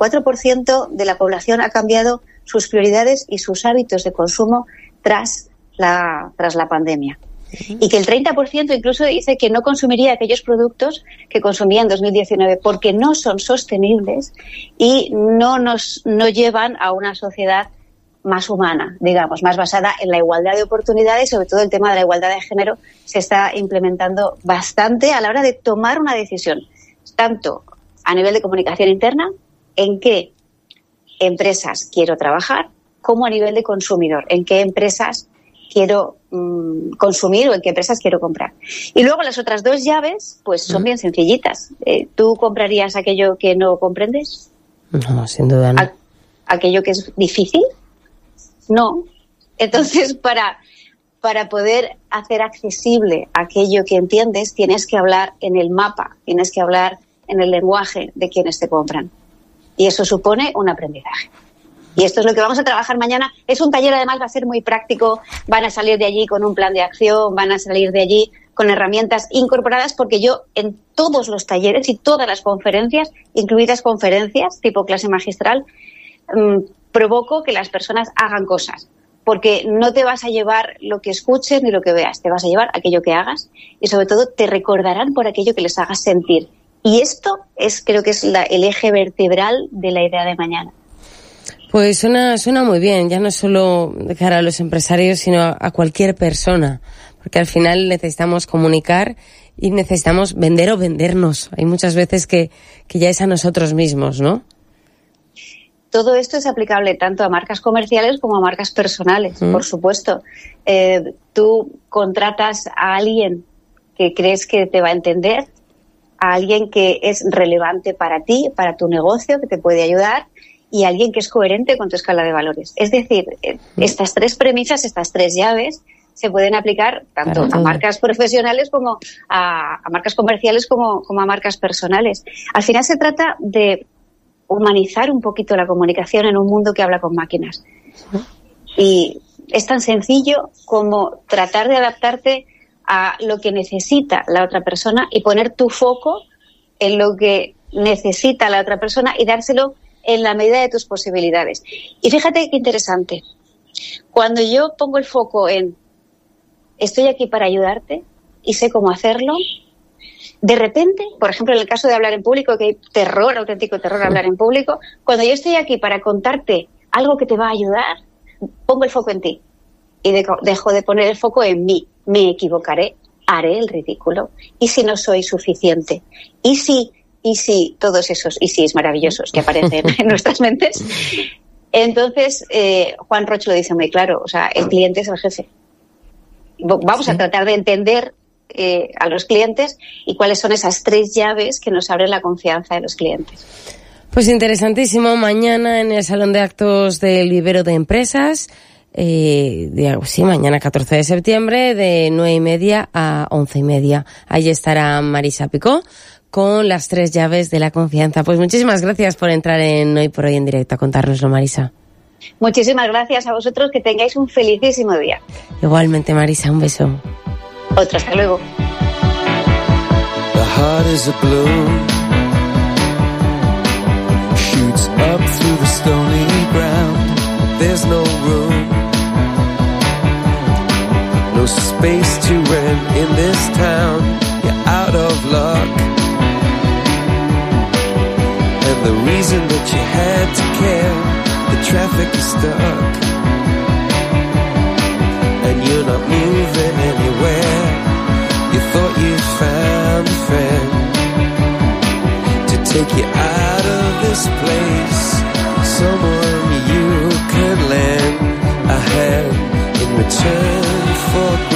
94% de la población ha cambiado sus prioridades y sus hábitos de consumo tras la pandemia. Y que el 30% incluso dice que no consumiría aquellos productos que consumía en 2019 porque no son sostenibles y no llevan a una sociedad más humana, digamos, más basada en la igualdad de oportunidades. Sobre todo el tema de la igualdad de género se está implementando bastante a la hora de tomar una decisión, tanto a nivel de comunicación interna, en qué empresas quiero trabajar, como a nivel de consumidor, en qué empresas quiero consumir o en qué empresas quiero comprar. Y luego las otras dos llaves, pues son bien sencillitas. ¿Tú comprarías aquello que no comprendes? No, sin duda no. ¿Aquello que es difícil? No. Entonces, para poder hacer accesible aquello que entiendes, tienes que hablar en el mapa, tienes que hablar en el lenguaje de quienes te compran. Y eso supone un aprendizaje. Y esto es lo que vamos a trabajar mañana. Es un taller, además, va a ser muy práctico. Van a salir de allí con un plan de acción, van a salir de allí con herramientas incorporadas, porque yo en todos los talleres y todas las conferencias, incluidas conferencias tipo clase magistral, provoco que las personas hagan cosas. Porque no te vas a llevar lo que escuches ni lo que veas, te vas a llevar aquello que hagas y sobre todo te recordarán por aquello que les hagas sentir. Y esto creo que es el eje vertebral de la idea de mañana. Pues suena muy bien, ya no solo de cara a los empresarios, sino a cualquier persona, porque al final necesitamos comunicar y necesitamos vender o vendernos. Hay muchas veces que ya es a nosotros mismos, ¿no? Todo esto es aplicable tanto a marcas comerciales como a marcas personales, por supuesto. Tú contratas a alguien que crees que te va a entender, a alguien que es relevante para ti, para tu negocio, que te puede ayudar, y alguien que es coherente con tu escala de valores. Es decir, estas tres premisas, estas tres llaves, se pueden aplicar tanto a marcas profesionales como a marcas comerciales como a marcas personales. Al final se trata de humanizar un poquito la comunicación en un mundo que habla con máquinas. Y es tan sencillo como tratar de adaptarte a lo que necesita la otra persona y poner tu foco en lo que necesita la otra persona y dárselo en la medida de tus posibilidades. Y fíjate qué interesante. Cuando yo pongo el foco en estoy aquí para ayudarte y sé cómo hacerlo, de repente, por ejemplo, en el caso de hablar en público, que hay terror, auténtico terror a hablar en público, cuando yo estoy aquí para contarte algo que te va a ayudar, pongo el foco en ti y dejo de poner el foco en mí. Me equivocaré, haré el ridículo. ¿Y si no soy suficiente? ¿Y si todos esos y sí es maravillosos que aparecen en nuestras mentes? Entonces, Juan Roch lo dice muy claro, o sea, el cliente es el jefe. Vamos a tratar de entender a los clientes y cuáles son esas tres llaves que nos abren la confianza de los clientes. Pues interesantísimo. Mañana en el Salón de Actos del Vivero de Empresas, mañana 14 de septiembre, de 9:30 a 11:30. Ahí estará Marisa Picó con las tres llaves de la confianza. Pues muchísimas gracias por entrar en Hoy por Hoy en directo a contárnoslo, Marisa. Muchísimas gracias a vosotros, que tengáis un felicísimo día. Igualmente, Marisa, un beso. Otro, hasta luego. The heart is a balloon, shoots up through the stony ground. There's no room, no space to rent in this town. You're out of luck, and the reason that you had to care, the traffic is stuck, and you're not moving anywhere. You thought you found a friend to take you out of this place, someone you could lend a hand in return for